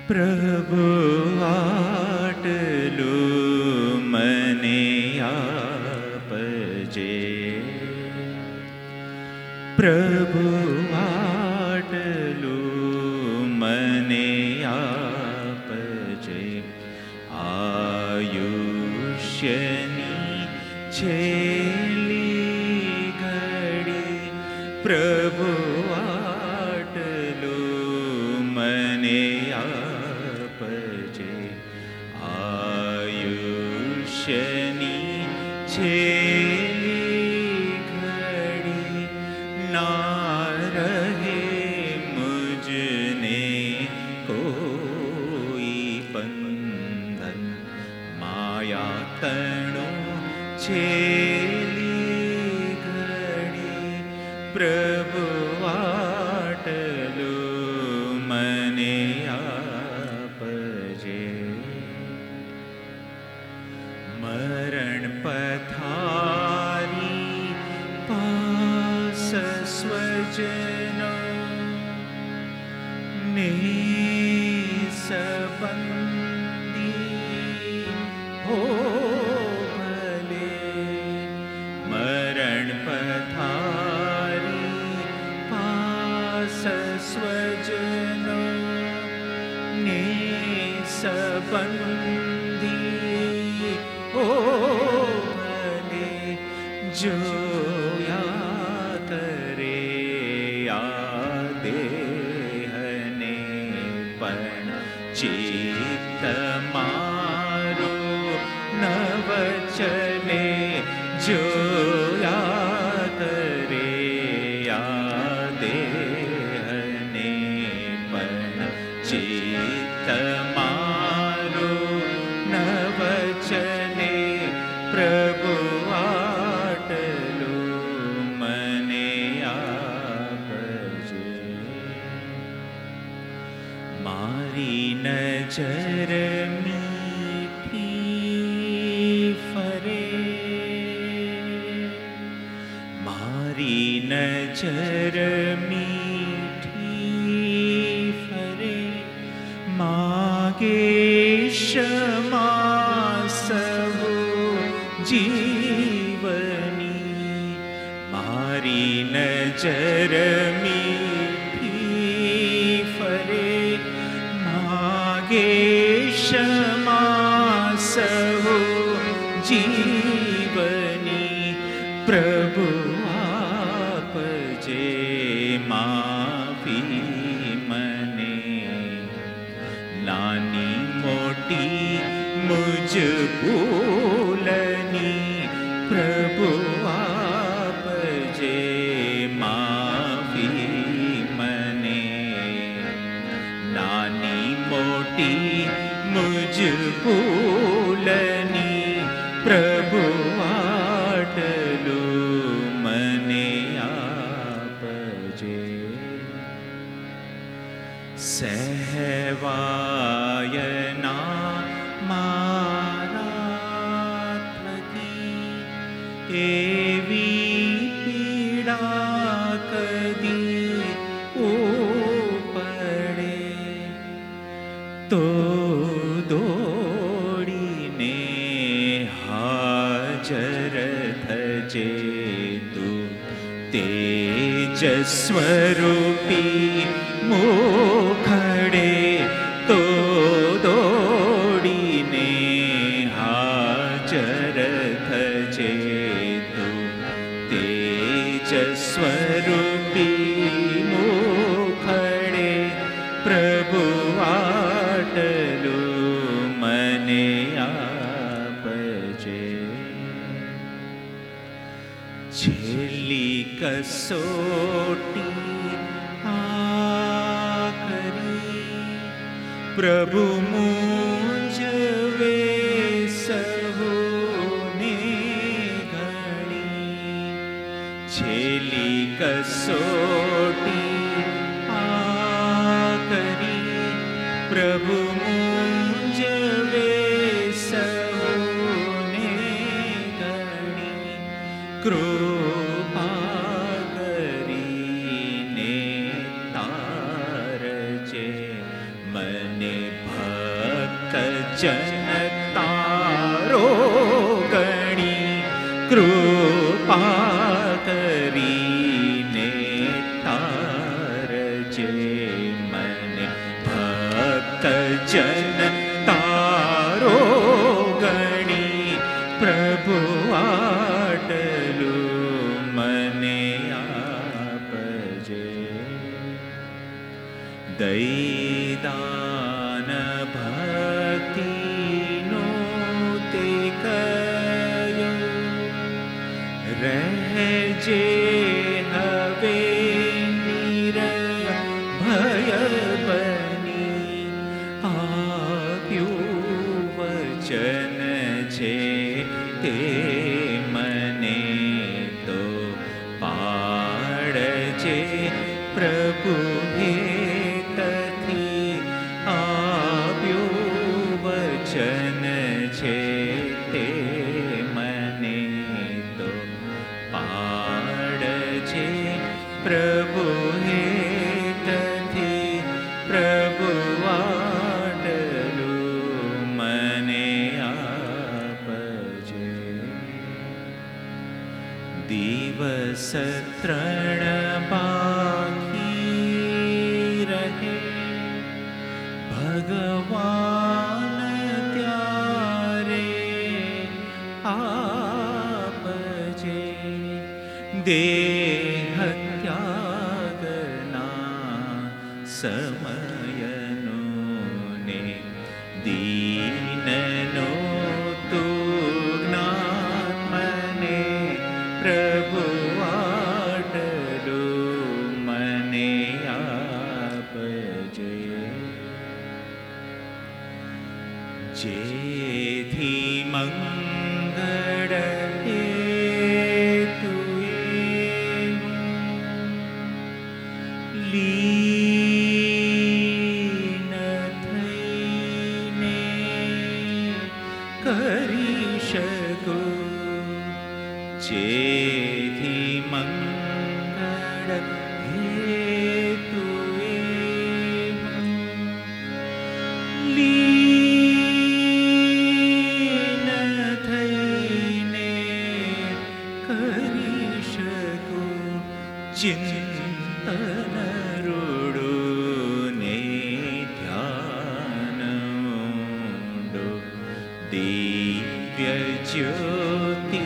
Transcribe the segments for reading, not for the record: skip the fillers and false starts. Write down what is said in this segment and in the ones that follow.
પ્રભુ આટલું મને આપજે, પ્રભુ આટલું મને આપજે, આયુષ્યની છેલ્લી ઘડી પ્રભુ આટલું મને આપજે, આયુષ્યની છેલ્લી ઘડી ના રહે મુજને કોઈ બંધન, માયા તણો છેલ્લી ઘડી પ્રભુ આટલું મને આપજે, મરણ પથારી પાસ સ્વજનો ને સંબંધી હો ભલે, મરણ પથારી પાસ સ્વજનો ને સંબંધી હો ભલે, જોયા કરે આ દેહને પણ ચિત્ત મારો નવ ચલે, જોયા કરે આ દેહને પણ ચિત્ત મારો નવ ચલે, પ્રભુ આટલું મને આપજે, મારી નજર મીઠી ફરે, મારી નજર મીઠી ફરે, માગે ક્ષમા સહુ જીવની, મારી નજર મીઠી ફરે, માગે ક્ષમા સહુ જીવની, પ્રભુ આપજે માફી મને, નાની મોટી મુજ ભૂલની, પ્રભુ આપજે માફી મને, નાની મોટી મુજ ભૂલની, પ્રભુ આટલું મને આપજે, સહેવાયના મારા થકી એવી પીડા કદી ઉપડે તો દોડીને હાજર થજે તું, તેજ સ્વરૂપી મોખડે તો દોડીને હાજર થજે તું, તેજ સ્વરૂપી મોખડે પ્રભુ આટલું મને આપજે, છેલ્લી કસોટી પ્રભુ મૂંઝવે સહુને ઘણી, છેલ્લી કસોટી આ કરી, પ્રભુ મૂંઝવે સહુને ઘણી, કૃપા કરીને તારજે મને જન તારો ગણી કૃપા કરીને તારજે મને ભક્ત જન તારો ગણી પ્રભુ આટલું મને આપજે. દૈદાન ભક્તિનો તે કયો રહેજે હવે નિર્ભય બની. આપ્યું વચન છે તે મને તો પાડજે પ્રભુ હેતથી. આપ્યું વચન છે તે મને તો પાડજે પ્રભુ હેતથી. પ્રભુ આટલું મને આપજે. દિવસ 3 બાકી રહે ભગવાન ત્યારે આપજે. દેહ ત્યાગના સમયનું ને દીનનો તું જ્ઞાન મને પ્રભુ આટલું મને આપજે. જેથી મંગળ લીન થઈને કરી શકું. જેથી મંગળ હેતુએ લીન થઈને કરી શકું. ચિંતન રૂડું ને ધ્યાન ઊંડું દિવ્ય જ્યોતિ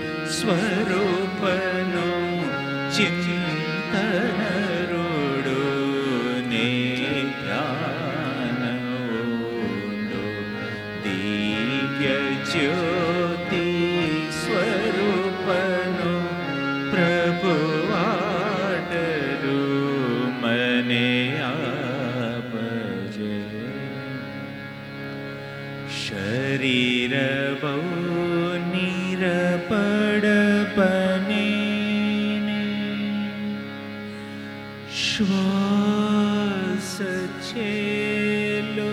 સ્વરૂપનું ચિંતન રૂડું ને ધ્યાન ઊંડું દિવ્ય જ્યોતિ સ્વરૂપનું પ્રભુ આટલું મને આપજે. શરીર બહુ નિરપડ બને ને શ્વાસ છેલ્લો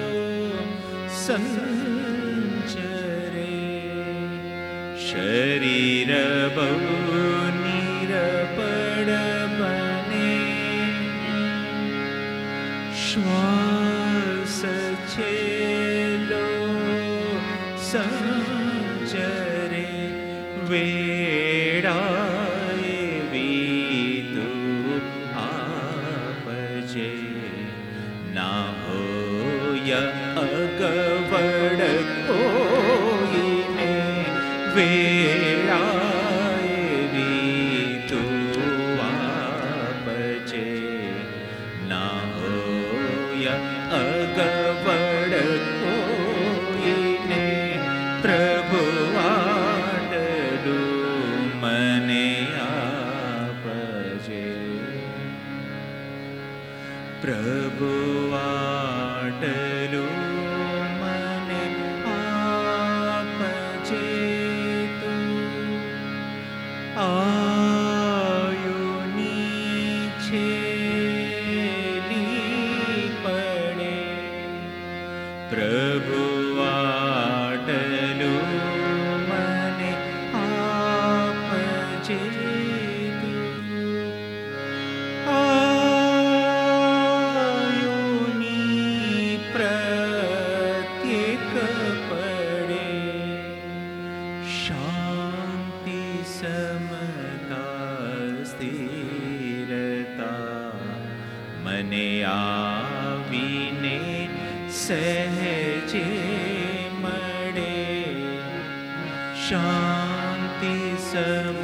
સંચરે. શરીર બહુ નિરપડ બને શ્વાસ છેલ્લો સંચરે. વેળાએ વીતું આપજે ના હોય અગવડ કોઈને. વેળાએ વીતું આપજે ના હોય અગવડ કોઈને. પ્રભુ આટલું મને આપજે. પ્રભુ આટલું મને આપજે. તું આયુની છેલ્લી પડે પ્રભુ આટલું મને આપજે. તું આયુની સમતા સ્થિરતા મને આવીને સહેજે મળે. શાંતિ સમ